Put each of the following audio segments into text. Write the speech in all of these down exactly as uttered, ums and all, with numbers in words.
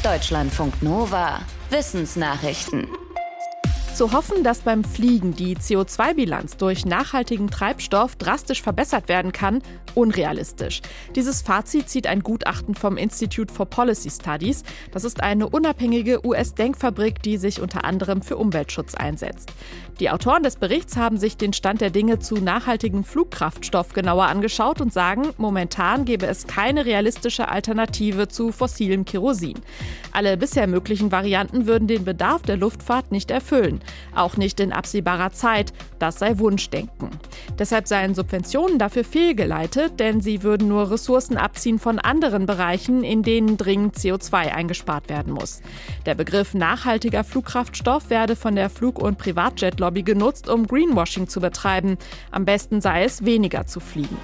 Deutschlandfunk Nova. Wissensnachrichten. Zu hoffen, dass beim Fliegen die C O zwei Bilanz durch nachhaltigen Treibstoff drastisch verbessert werden kann, unrealistisch. Dieses Fazit zieht ein Gutachten vom Institute for Policy Studies. Das ist eine unabhängige U S-Denkfabrik, die sich unter anderem für Umweltschutz einsetzt. Die Autoren des Berichts haben sich den Stand der Dinge zu nachhaltigem Flugkraftstoff genauer angeschaut und sagen, momentan gäbe es keine realistische Alternative zu fossilem Kerosin. Alle bisher möglichen Varianten würden den Bedarf der Luftfahrt nicht erfüllen. Auch nicht in absehbarer Zeit. Das sei Wunschdenken. Deshalb seien Subventionen dafür fehlgeleitet, denn sie würden nur Ressourcen abziehen von anderen Bereichen, in denen dringend C O zwei eingespart werden muss. Der Begriff nachhaltiger Flugkraftstoff werde von der Flug- und Privatjet-Lobby genutzt, um Greenwashing zu betreiben. Am besten sei es, weniger zu fliegen.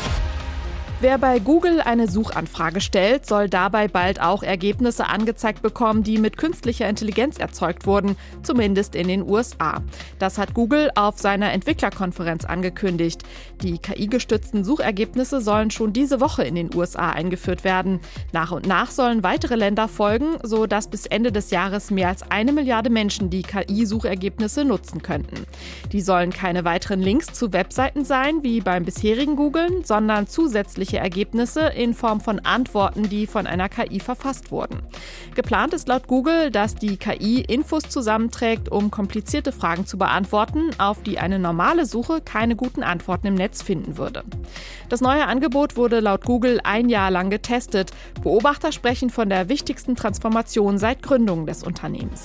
Wer bei Google eine Suchanfrage stellt, soll dabei bald auch Ergebnisse angezeigt bekommen, die mit künstlicher Intelligenz erzeugt wurden, zumindest in den U S A. Das hat Google auf seiner Entwicklerkonferenz angekündigt. Die K I-gestützten Suchergebnisse sollen schon diese Woche in den U S A eingeführt werden. Nach und nach sollen weitere Länder folgen, sodass bis Ende des Jahres mehr als eine Milliarde Menschen die K I-Suchergebnisse nutzen könnten. Die sollen keine weiteren Links zu Webseiten sein, wie beim bisherigen Googlen, sondern zusätzliche Ergebnisse in Form von Antworten, die von einer K I verfasst wurden. Geplant ist laut Google, dass die K I Infos zusammenträgt, um komplizierte Fragen zu beantworten, auf die eine normale Suche keine guten Antworten im Netz finden würde. Das neue Angebot wurde laut Google ein Jahr lang getestet. Beobachter sprechen von der wichtigsten Transformation seit Gründung des Unternehmens.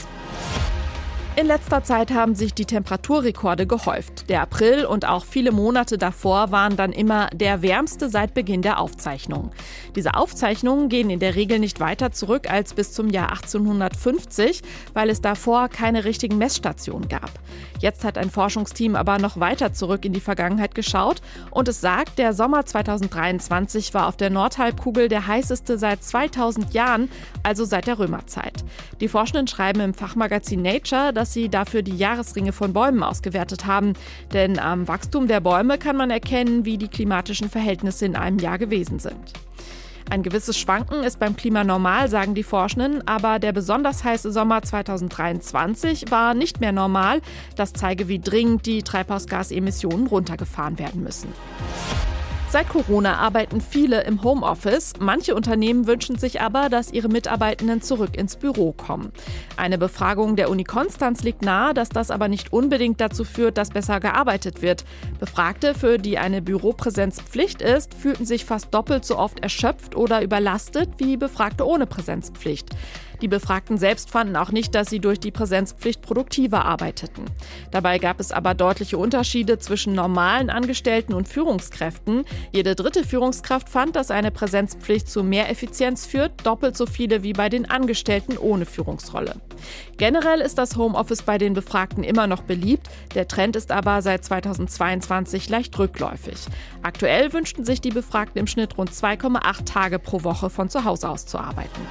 In letzter Zeit haben sich die Temperaturrekorde gehäuft. Der April und auch viele Monate davor waren dann immer der wärmste seit Beginn der Aufzeichnung. Diese Aufzeichnungen gehen in der Regel nicht weiter zurück als bis zum Jahr achtzehnhundertfünfzig, weil es davor keine richtigen Messstationen gab. Jetzt hat ein Forschungsteam aber noch weiter zurück in die Vergangenheit geschaut und es sagt, der Sommer zweitausenddreiundzwanzig war auf der Nordhalbkugel der heißeste seit zweitausend Jahren, also seit der Römerzeit. Die Forschenden schreiben im Fachmagazin Nature, dass sie dafür die Jahresringe von Bäumen ausgewertet haben. Denn am Wachstum der Bäume kann man erkennen, wie die klimatischen Verhältnisse in einem Jahr gewesen sind. Ein gewisses Schwanken ist beim Klima normal, sagen die Forschenden, aber der besonders heiße Sommer zweitausenddreiundzwanzig war nicht mehr normal. Das zeige, wie dringend die Treibhausgasemissionen runtergefahren werden müssen. Seit Corona arbeiten viele im Homeoffice. Manche Unternehmen wünschen sich aber, dass ihre Mitarbeitenden zurück ins Büro kommen. Eine Befragung der Uni Konstanz legt nahe, dass das aber nicht unbedingt dazu führt, dass besser gearbeitet wird. Befragte, für die eine Büropräsenz Pflicht ist, fühlten sich fast doppelt so oft erschöpft oder überlastet wie Befragte ohne Präsenzpflicht. Die Befragten selbst fanden auch nicht, dass sie durch die Präsenzpflicht produktiver arbeiteten. Dabei gab es aber deutliche Unterschiede zwischen normalen Angestellten und Führungskräften. Jede dritte Führungskraft fand, dass eine Präsenzpflicht zu mehr Effizienz führt, doppelt so viele wie bei den Angestellten ohne Führungsrolle. Generell ist das Homeoffice bei den Befragten immer noch beliebt. Der Trend ist aber seit zweitausendzweiundzwanzig leicht rückläufig. Aktuell wünschten sich die Befragten im Schnitt rund zwei Komma acht Tage pro Woche von zu Hause aus zu arbeiten.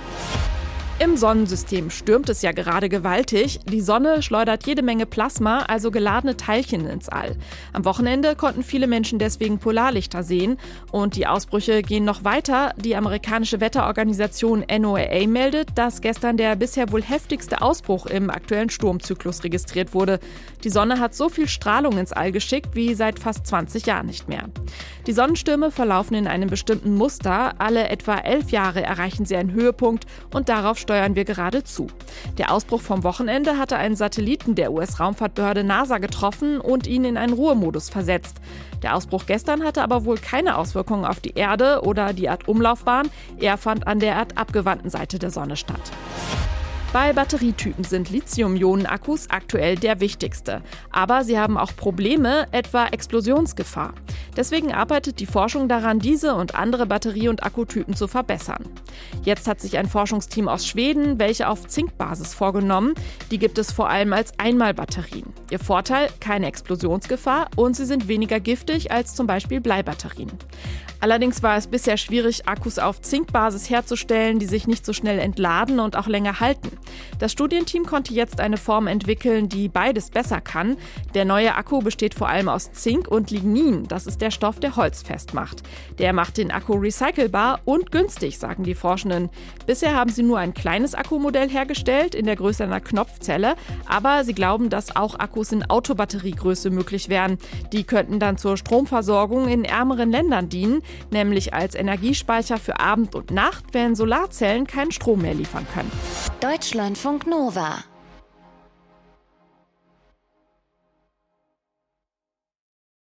Im Sonnensystem stürmt es ja gerade gewaltig. Die Sonne schleudert jede Menge Plasma, also geladene Teilchen ins All. Am Wochenende konnten viele Menschen deswegen Polarlichter sehen. Und die Ausbrüche gehen noch weiter. Die amerikanische Wetterorganisation N O A A meldet, dass gestern der bisher wohl heftigste Ausbruch im aktuellen Sturmzyklus registriert wurde. Die Sonne hat so viel Strahlung ins All geschickt wie seit fast zwanzig Jahren nicht mehr. Die Sonnenstürme verlaufen in einem bestimmten Muster. Alle etwa elf Jahre erreichen sie einen Höhepunkt und darauf steuern wir gerade zu. Der Ausbruch vom Wochenende hatte einen Satelliten der U S-Raumfahrtbehörde NASA getroffen und ihn in einen Ruhemodus versetzt. Der Ausbruch gestern hatte aber wohl keine Auswirkungen auf die Erde oder die Erdumlaufbahn. Er fand an der erdabgewandten Seite der Sonne statt. Bei Batterietypen sind Lithium-Ionen-Akkus aktuell der wichtigste. Aber sie haben auch Probleme, etwa Explosionsgefahr. Deswegen arbeitet die Forschung daran, diese und andere Batterie- und Akkutypen zu verbessern. Jetzt hat sich ein Forschungsteam aus Schweden welche auf Zinkbasis vorgenommen. Die gibt es vor allem als Einmalbatterien. Ihr Vorteil: keine Explosionsgefahr und sie sind weniger giftig als zum Beispiel Bleibatterien. Allerdings war es bisher schwierig, Akkus auf Zinkbasis herzustellen, die sich nicht so schnell entladen und auch länger halten. Das Studienteam konnte jetzt eine Form entwickeln, die beides besser kann. Der neue Akku besteht vor allem aus Zink und Lignin. Das ist der Stoff, der Holz festmacht. Der macht den Akku recycelbar und günstig, sagen die Forschenden. Bisher haben sie nur ein kleines Akkumodell hergestellt, in der Größe einer Knopfzelle. Aber sie glauben, dass auch Akkus in Autobatteriegröße möglich wären. Die könnten dann zur Stromversorgung in ärmeren Ländern dienen, nämlich als Energiespeicher für Abend und Nacht, wenn Solarzellen keinen Strom mehr liefern können. Deutschlandfunk Nova